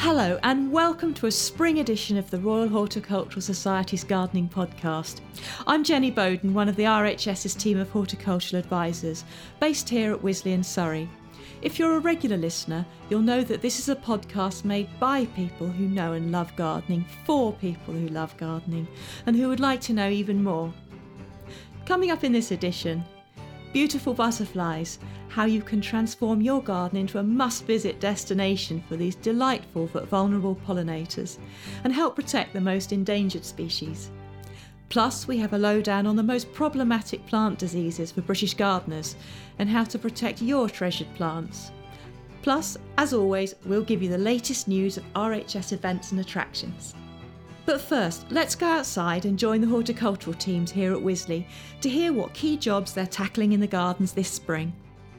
Hello and welcome to a spring edition of the Royal Horticultural Society's Gardening Podcast. I'm Jenny Bowden, one of the RHS's team of horticultural advisors, based here at Wisley in Surrey. If you're a regular listener, you'll know that this is a podcast made by people who know and love gardening, for people who love gardening, and who would like to know even more. Coming up in this edition, beautiful butterflies, how you can transform your garden into a must-visit destination for these delightful but vulnerable pollinators, and help protect the most endangered species. Plus, we have a lowdown on the most problematic plant diseases for British gardeners, and how to protect your treasured plants. Plus, as always, we'll give you the latest news of RHS events and attractions. But first, let's go outside and join the horticultural teams here at Wisley to hear what key jobs they're tackling in the gardens this spring.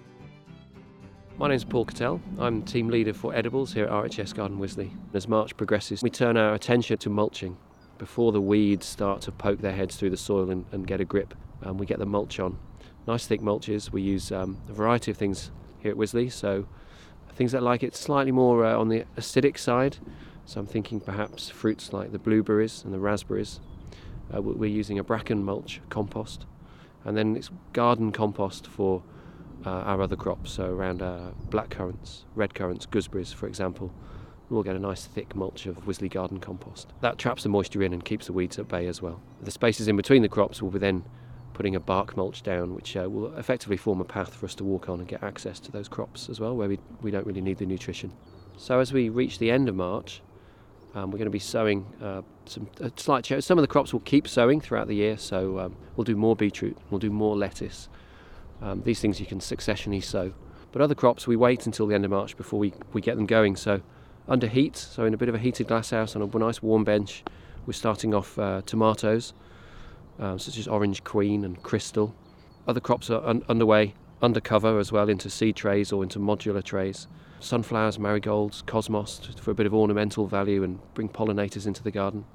My name's Paul Cattell. I'm team leader for edibles here at RHS Garden Wisley. As March progresses, we turn our attention to mulching. Before the weeds start to poke their heads through the soil and get a grip, we get the mulch on. Nice thick mulches. We use a variety of things here at Wisley, so things that like it slightly more on the acidic side. So I'm thinking perhaps fruits like the blueberries and the raspberries. We're using a bracken mulch compost, and then it's garden compost for our other crops, so around black currants, red currants, gooseberries for example. We'll get a nice thick mulch of Wisley garden compost. That traps the moisture in and keeps the weeds at bay as well. The spaces in between the crops will be then putting a bark mulch down, which will effectively form a path for us to walk on and get access to those crops as well, where we don't really need the nutrition. So as we reach the end of March, we're going to be sowing some slight change. Some of the crops will keep sowing throughout the year, so we'll do more beetroot, we'll do more lettuce. These things you can successionally sow. But other crops we wait until the end of March before we get them going. So under heat, so in a bit of a heated glasshouse on a nice warm bench, we're starting off tomatoes, such as Orange Queen and Crystal. Other crops are underway, under cover as well, into seed trays or into modular trays. Sunflowers, marigolds, cosmos for a bit of ornamental value and bring pollinators into the garden.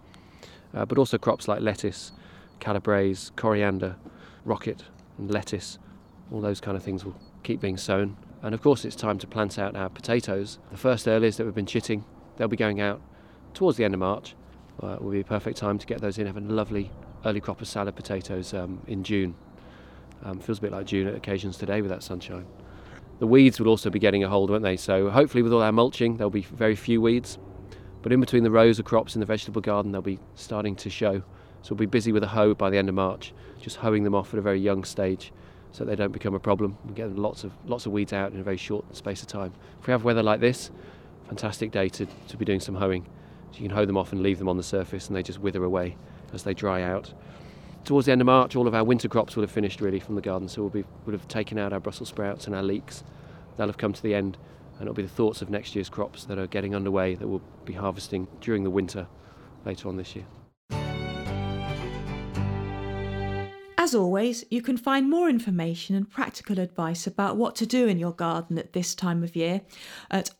But also crops like lettuce, calabrese, coriander, rocket and lettuce. All those kind of things will keep being sown. And of course it's time to plant out our potatoes. The first earlies that we've been chitting, they'll be going out towards the end of March. It will be a perfect time to get those in, have a lovely early crop of salad potatoes in June. Feels a bit like June at occasions today with that sunshine. The weeds will also be getting a hold, won't they? So hopefully with all our mulching there'll be very few weeds. But in between the rows of crops in the vegetable garden they'll be starting to show. So we'll be busy with a hoe by the end of March, just hoeing them off at a very young stage, so they don't become a problem. We get lots of weeds out in a very short space of time. If we have weather like this, fantastic day to be doing some hoeing. So you can hoe them off and leave them on the surface and they just wither away as they dry out. Towards the end of March, all of our winter crops will have finished really from the garden, so we'll have taken out our Brussels sprouts and our leeks. They'll have come to the end, and it'll be the thoughts of next year's crops that are getting underway that we'll be harvesting during the winter later on this year. As always, you can find more information and practical advice about what to do in your garden at this time of year at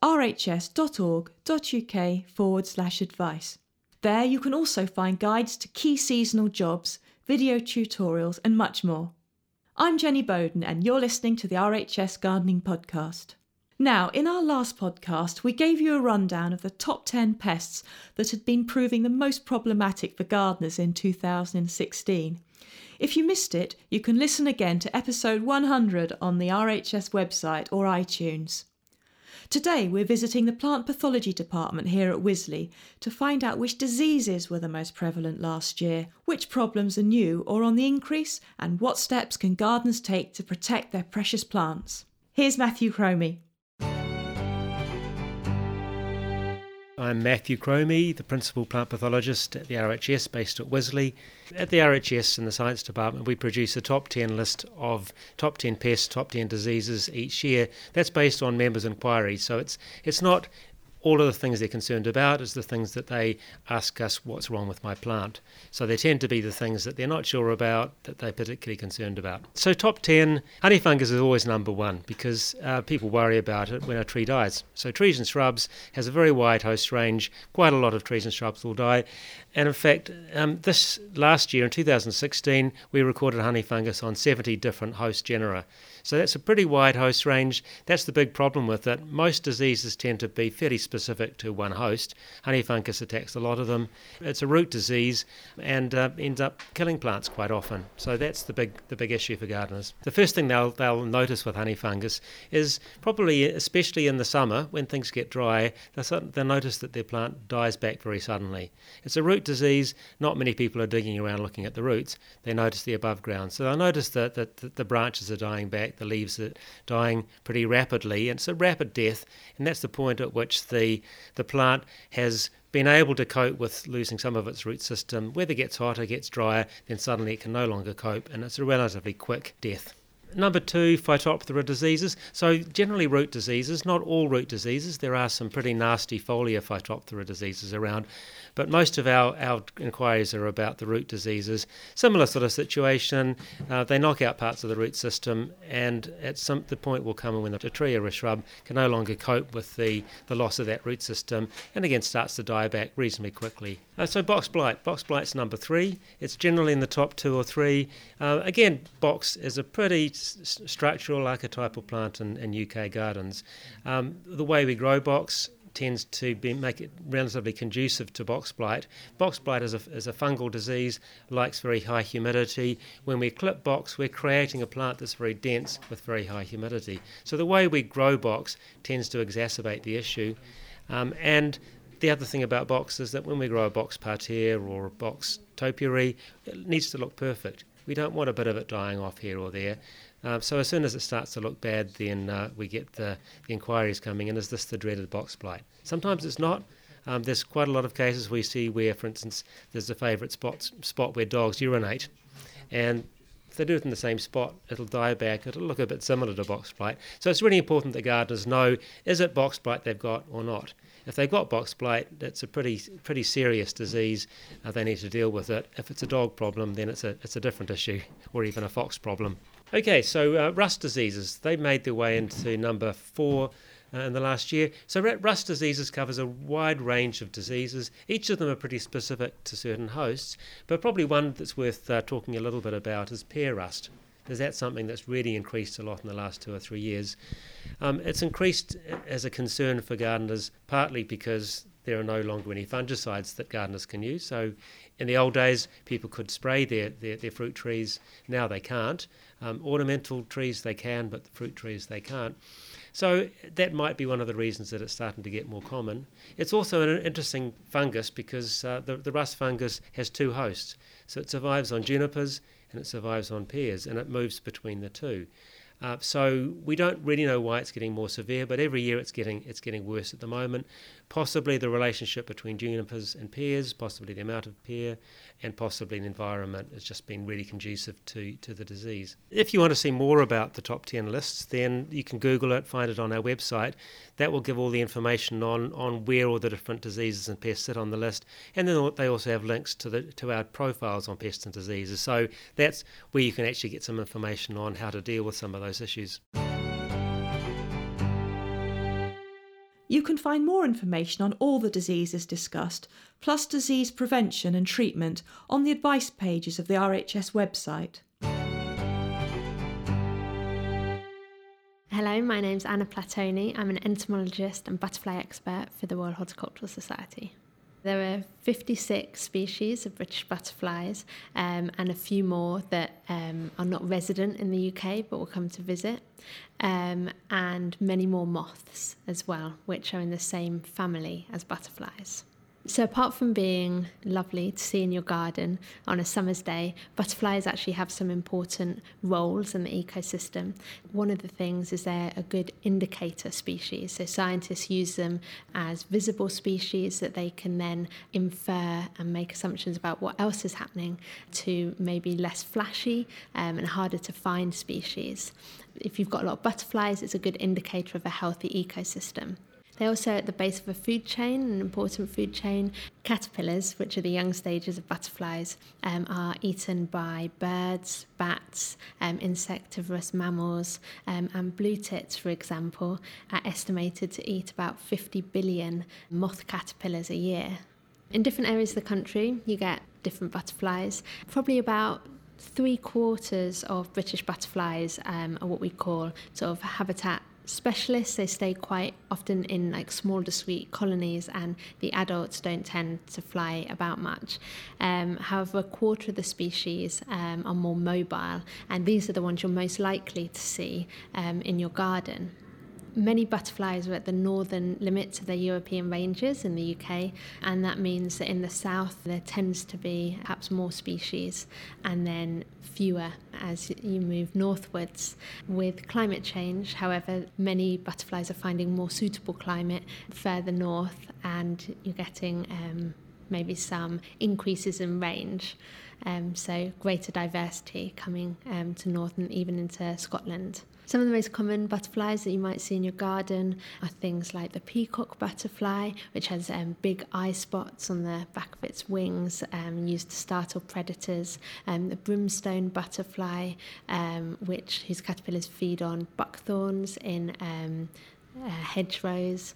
rhs.org.uk/advice. There you can also find guides to key seasonal jobs, video tutorials and much more. I'm Jenny Bowden and you're listening to the RHS Gardening Podcast. Now, in our last podcast, we gave you a rundown of the top 10 pests that had been proving the most problematic for gardeners in 2016. If you missed it, you can listen again to episode 100 on the RHS website or iTunes. Today we're visiting the plant pathology department here at Wisley to find out which diseases were the most prevalent last year, which problems are new or on the increase, and what steps can gardeners take to protect their precious plants. Here's Matthew Cromie. I'm Matthew Cromie, the Principal Plant Pathologist at the RHS based at Wisley. At the RHS in the Science Department we produce a top 10 list of top 10 pests, top 10 diseases each year. That's based on members' inquiries, so it's not all of the things they're concerned about, is the things that they ask us what's wrong with my plant. So they tend to be the things that they're not sure about, that they're particularly concerned about. So top 10, honey fungus is always number one because people worry about it when a tree dies. So trees and shrubs has a very wide host range. Quite a lot of trees and shrubs will die. And in fact, this last year in 2016, we recorded honey fungus on 70 different host genera. So that's a pretty wide host range. That's the big problem with it. Most diseases tend to be fairly specific to one host. Honey fungus attacks a lot of them. It's a root disease and ends up killing plants quite often. So that's the big issue for gardeners. The first thing they'll notice with honey fungus is probably, especially in the summer when things get dry, they'll notice that their plant dies back very suddenly. It's a root disease. Not many people are digging around looking at the roots. They notice the above ground. So they'll notice that the branches are dying back, the leaves are dying pretty rapidly, and it's a rapid death, and that's the point at which the plant has been able to cope with losing some of its root system. Weather gets hotter, gets drier, then suddenly it can no longer cope, and it's a relatively quick death. Number 2, Phytophthora diseases. So generally root diseases, not all root diseases. There are some pretty nasty foliar Phytophthora diseases around, but most of our inquiries are about the root diseases. Similar sort of situation. They knock out parts of the root system, and at the point will come when a tree or a shrub can no longer cope with the loss of that root system, and again starts to die back reasonably quickly. So box blight. Box blight's number 3. It's generally in the top 2 or 3. Again, box is a pretty structural archetypal plant in UK gardens. The way we grow box tends to make it relatively conducive to box blight. Box blight is a fungal disease, likes very high humidity. When we clip box, we're creating a plant that's very dense with very high humidity. So the way we grow box tends to exacerbate the issue. And the other thing about box is that when we grow a box parterre or a box topiary, it needs to look perfect. We don't want a bit of it dying off here or there. So as soon as it starts to look bad, then we get the inquiries coming in, is this the dreaded box blight? Sometimes it's not. There's quite a lot of cases we see where, for instance, there's a favourite spot where dogs urinate, and if they do it in the same spot, it'll die back, it'll look a bit similar to box blight. So it's really important that gardeners know, is it box blight they've got or not? If they've got box blight, it's a pretty serious disease. They need to deal with it. If it's a dog problem, then it's a different issue, or even a fox problem. Okay, so rust diseases, they made their way into number 4 in the last year. So rust diseases covers a wide range of diseases. Each of them are pretty specific to certain hosts, but probably one that's worth talking a little bit about is pear rust, because that's something that's really increased a lot in the last 2 or 3 years. It's increased as a concern for gardeners, partly because there are no longer any fungicides that gardeners can use. So in the old days, people could spray their fruit trees. Now they can't. Ornamental trees they can, but the fruit trees they can't. So that might be one of the reasons that it's starting to get more common. It's also an interesting fungus because the rust fungus has 2 hosts. So it survives on junipers and it survives on pears, and it moves between the 2. So we don't really know why it's getting more severe, but every year it's getting worse at the moment. Possibly the relationship between junipers and pears, possibly the amount of pear, and possibly the environment has just been really conducive to the disease. If you want to see more about the top 10 lists, then you can Google it, find it on our website. That will give all the information on where all the different diseases and pests sit on the list, and then they also have links to our profiles on pests and diseases. So that's where you can actually get some information on how to deal with some of those issues. You can find more information on all the diseases discussed, plus disease prevention and treatment, on the advice pages of the RHS website. Hello, my name's Anna Platoni. I'm an entomologist and butterfly expert for the Royal Horticultural Society. There are 56 species of British butterflies and a few more that are not resident in the UK but will come to visit, and many more moths as well, which are in the same family as butterflies. So apart from being lovely to see in your garden on a summer's day, butterflies actually have some important roles in the ecosystem. One of the things is they're a good indicator species. So scientists use them as visible species that they can then infer and make assumptions about what else is happening to maybe less flashy and harder to find species. If you've got a lot of butterflies, it's a good indicator of a healthy ecosystem. They're also at the base of a food chain, an important food chain. Caterpillars, which are the young stages of butterflies, are eaten by birds, bats, insectivorous mammals, and blue tits, for example, are estimated to eat about 50 billion moth caterpillars a year. In different areas of the country, you get different butterflies. Probably about 3/4 of British butterflies are what we call sort of habitat specialists, they stay quite often in like small discrete colonies, and the adults don't tend to fly about much. However, a quarter of the species are more mobile, and these are the ones you're most likely to see in your garden. Many butterflies are at the northern limits of their European ranges in the UK, and that means that in the south there tends to be perhaps more species and then fewer as you move northwards. With climate change, however, many butterflies are finding more suitable climate further north, and you're getting maybe some increases in range. So greater diversity coming to north and even into Scotland. Some of the most common butterflies that you might see in your garden are things like the peacock butterfly, which has big eye spots on the back of its wings, used to startle predators. The brimstone butterfly, whose caterpillars feed on buckthorns in hedgerows.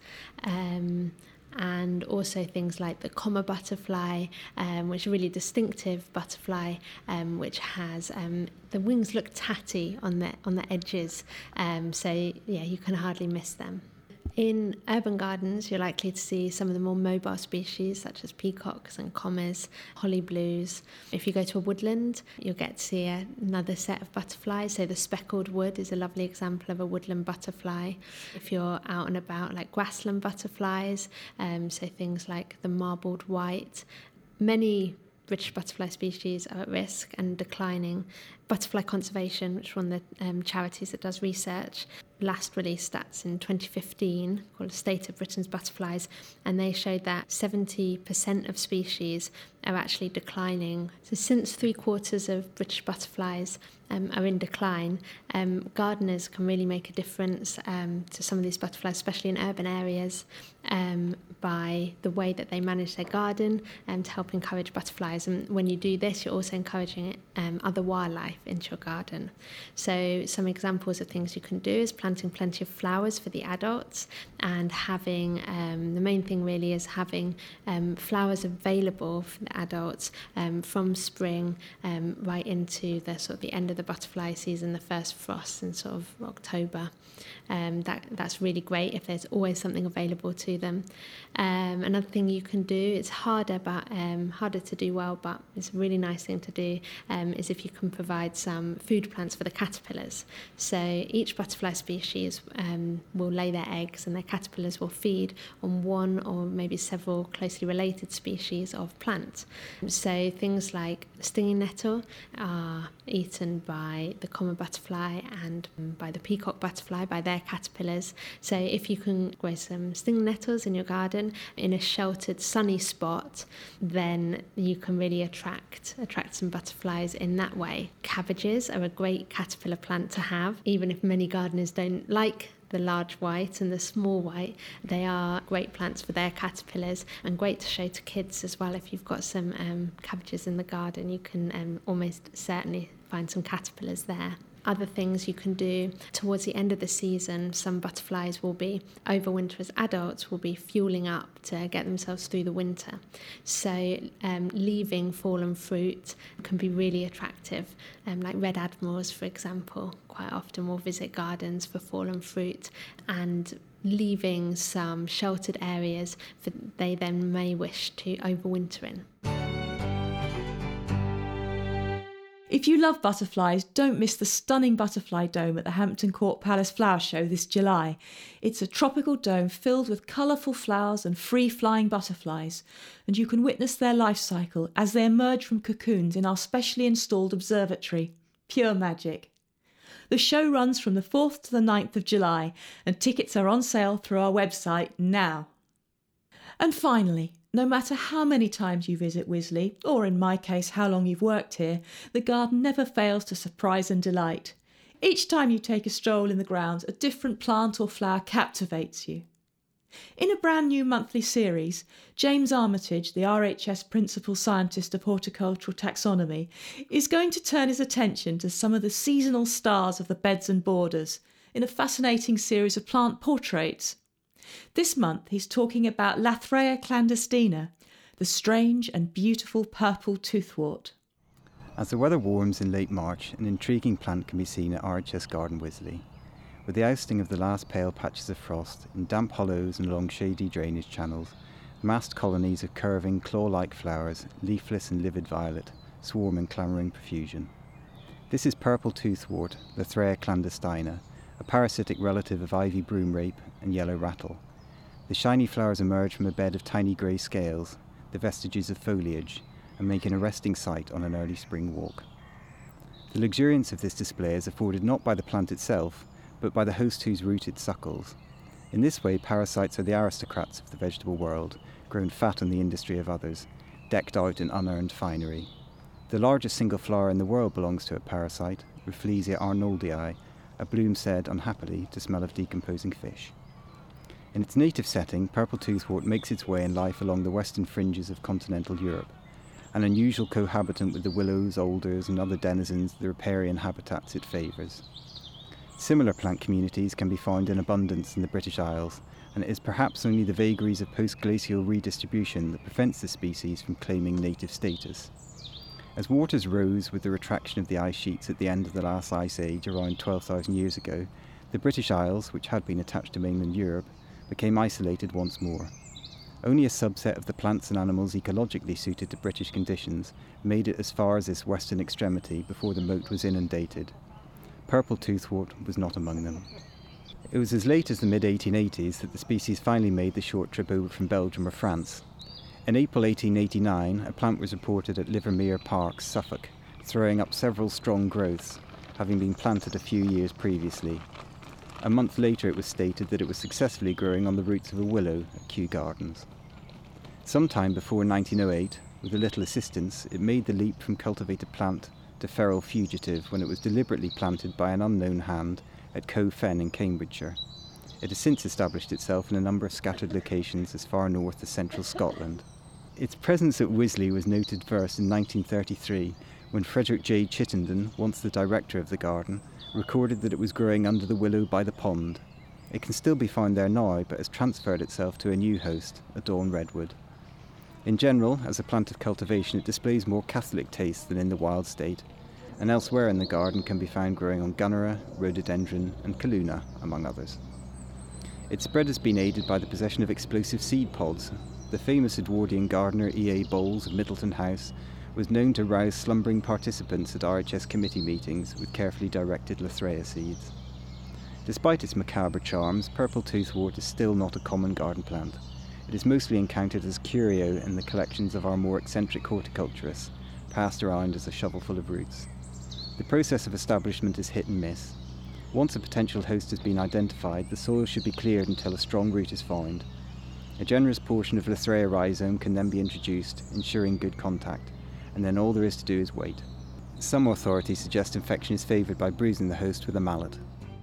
And also things like the comma butterfly, which is a really distinctive butterfly, which has the wings look tatty on the edges, so yeah, you can hardly miss them. In urban gardens, you're likely to see some of the more mobile species, such as peacocks and commas, holly blues. If you go to a woodland, you'll get to see another set of butterflies. So the speckled wood is a lovely example of a woodland butterfly. If you're out and about, like grassland butterflies, so things like the marbled white. Many British butterfly species are at risk and declining. Butterfly Conservation, which is one of the charities that does research, last released stats in 2015 called State of Britain's Butterflies, and they showed that 70% of species are actually declining. So since 3/4 of British butterflies are in decline, gardeners can really make a difference to some of these butterflies, especially in urban areas, by the way that they manage their garden to help encourage butterflies. And when you do this, you're also encouraging other wildlife into your garden. So some examples of things you can do is planting plenty of flowers for the adults, and having the main thing really is having flowers available for the adults from spring right into the sort of the end of the butterfly season, the first frost in sort of October. That's really great if there's always something available to them. Another thing you can do, it's harder to do well, but it's a really nice thing to do, is if you can provide some food plants for the caterpillars. So each butterfly species will lay their eggs, and their caterpillars will feed on one or maybe several closely related species of plant. So things like stinging nettle are eaten by the common butterfly and by the peacock butterfly, by their caterpillars. So if you can grow some stinging nettles in your garden in a sheltered sunny spot, then you can really attract some butterflies in that way. Cabbages are a great caterpillar plant to have, even if many gardeners don't like the large white and the small white. They are great plants for their caterpillars, and great to show to kids as well. If you've got some cabbages in the garden, you can almost certainly find some caterpillars there. Other things you can do towards the end of the season, some butterflies will be overwinter as adults, will be fueling up to get themselves through the winter. So leaving fallen fruit can be really attractive. Like red admirals, for example, quite often will visit gardens for fallen fruit, and leaving some sheltered areas that they then may wish to overwinter in. If you love butterflies, don't miss the stunning butterfly dome at the Hampton Court Palace Flower Show this July. It's a tropical dome filled with colourful flowers and free-flying butterflies, and you can witness their life cycle as they emerge from cocoons in our specially installed observatory. Pure magic. The show runs from the 4th to the 9th of July, and tickets are on sale through our website now. And finally, no matter how many times you visit Wisley, or in my case how long you've worked here, the garden never fails to surprise and delight. Each time you take a stroll in the grounds, a different plant or flower captivates you. In a brand new monthly series, James Armitage, the RHS Principal Scientist of Horticultural Taxonomy, is going to turn his attention to some of the seasonal stars of the beds and borders in a fascinating series of plant portraits. This month he's talking about Lathraea clandestina, the strange and beautiful purple toothwort. As the weather warms in late March, an intriguing plant can be seen at RHS Garden Wisley. with the ousting of the last pale patches of frost, in damp hollows and along shady drainage channels, massed colonies of curving, claw-like flowers, leafless and livid violet, swarm in clamouring profusion. This is purple toothwort, Lithrea clandestina, a parasitic relative of ivy broomrape and yellow rattle. The shiny flowers emerge from a bed of tiny grey scales, the vestiges of foliage, and make an arresting sight on an early spring walk. The luxuriance of this display is afforded not by the plant itself, but by the host whose root it suckles. In this way, parasites are the aristocrats of the vegetable world, grown fat on the industry of others, decked out in unearned finery. The largest single flower in the world belongs to a parasite, Rafflesia arnoldii, a bloom said, unhappily, to smell of decomposing fish. In its native setting, purple toothwort makes its way in life along the western fringes of continental Europe, an unusual cohabitant with the willows, alders and other denizens of the riparian habitats it favours. Similar plant communities can be found in abundance in the British Isles, and it is perhaps only the vagaries of post-glacial redistribution that prevents the species from claiming native status. As waters rose with the retraction of the ice sheets at the end of the last ice age around 12,000 years ago, the British Isles, which had been attached to mainland Europe, became isolated once more. Only a subset of the plants and animals ecologically suited to British conditions made it as far as this western extremity before the moat was inundated. Purple toothwort was not among them. It was as late as the mid-1880s that the species finally made the short trip over from Belgium or France. In April 1889, a plant was reported at Livermere Park, Suffolk, throwing up several strong growths, having been planted a few years previously. A month later it was stated that it was successfully growing on the roots of a willow at Kew Gardens. Sometime before 1908, with a little assistance, it made the leap from cultivated plant to feral fugitive when it was deliberately planted by an unknown hand at Coe Fen in Cambridgeshire. It has since established itself in a number of scattered locations as far north as central Scotland. Its presence at Wisley was noted first in 1933 when Frederick J. Chittenden, once the director of the garden, recorded that it was growing under the willow by the pond. It can still be found there now, but has transferred itself to a new host, a dawn redwood. In general, as a plant of cultivation, it displays more Catholic taste than in the wild state, and elsewhere in the garden can be found growing on gunnera, rhododendron and calluna, among others. Its spread has been aided by the possession of explosive seed pods. The famous Edwardian gardener E.A. Bowles of Middleton House was known to rouse slumbering participants at RHS committee meetings with carefully directed Lithrea seeds. Despite its macabre charms, purple toothwort is still not a common garden plant. It is mostly encountered as curio in the collections of our more eccentric horticulturists, passed around as a shovelful of roots. The process of establishment is hit and miss. Once a potential host has been identified, the soil should be cleared until a strong root is found. A generous portion of Lithrea rhizome can then be introduced, ensuring good contact, and then all there is to do is wait. Some authorities suggest infection is favoured by bruising the host with a mallet.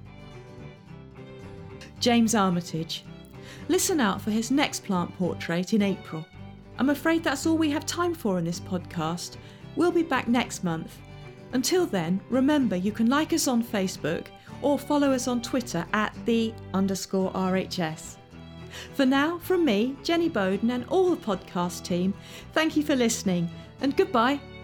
James Armitage. Listen out for his next plant portrait in April. I'm afraid that's all we have time for in this podcast. We'll be back next month. Until then, remember you can like us on Facebook or follow us on Twitter at @the_RHS. For now, from me, Jenny Bowden, and all the podcast team, thank you for listening, and goodbye.